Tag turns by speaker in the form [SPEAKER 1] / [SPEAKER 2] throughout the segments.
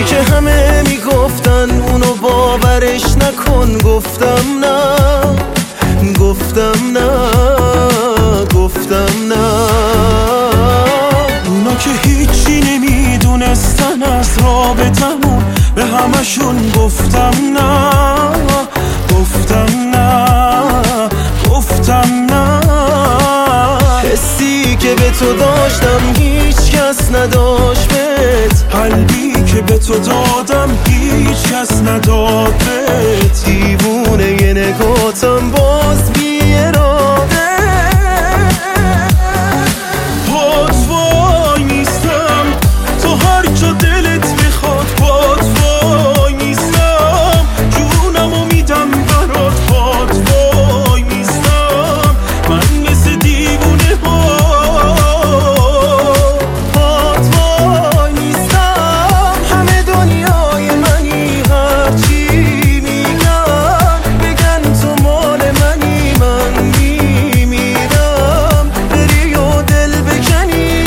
[SPEAKER 1] که همه میگفتن اونو باورش نکن، گفتم نه، گفتم نه، گفتم نه. اونا که هیچی نمیدونستن از رابطمون، به همشون گفتم نه، گفتم نه، گفتم نه. حسی که به تو داشتم هیچ کس نداشت بهت، قلبی که به تو دادم هیچ کس نداد بهت. دیوونه یه نگاتم باز بی اراده، پات وای نیستم تو هر جا دلت میخواد، پات وای نیستم جونمو میدم برات، پات وای نیستم من مثل دیوونه ها. پات وای نیستم همه دنیای منی، هرچی میگن بگن تو مال منی، من میمیرم بری و دل بکنی.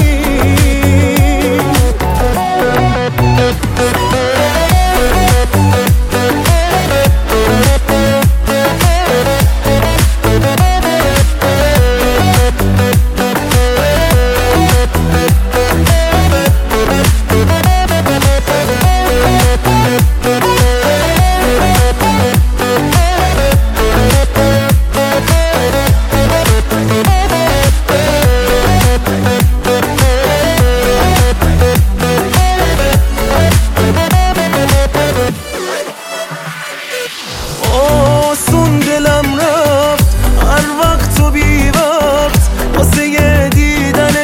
[SPEAKER 1] آسون دلم رفت هر وقت و بی وقت واسه یه دیدن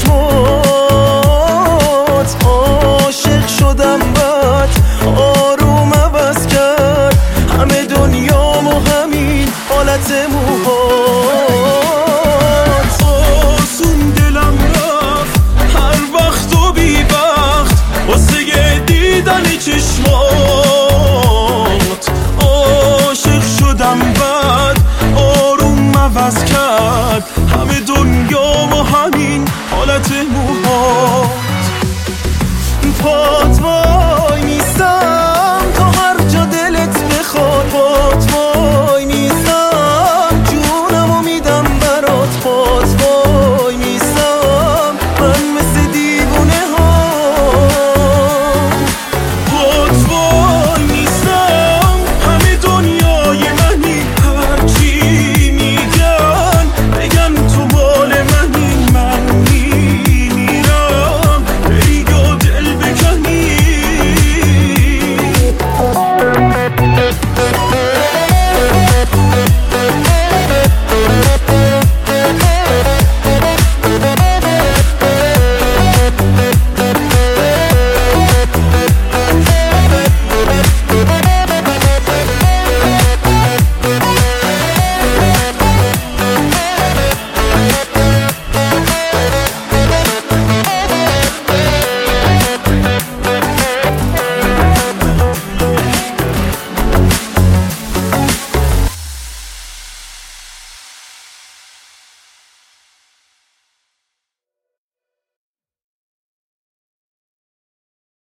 [SPEAKER 1] چشمات. عاشق شدم بعد آروم عوض کرد همه دنیامو همین حالت موهات. آسون دلم رفت هر وقت و بی وقت واسه یه دیدن چشمات. عاشق شدم بعد آروم عوض کرد همه دنیا و همین حالت موهات. پات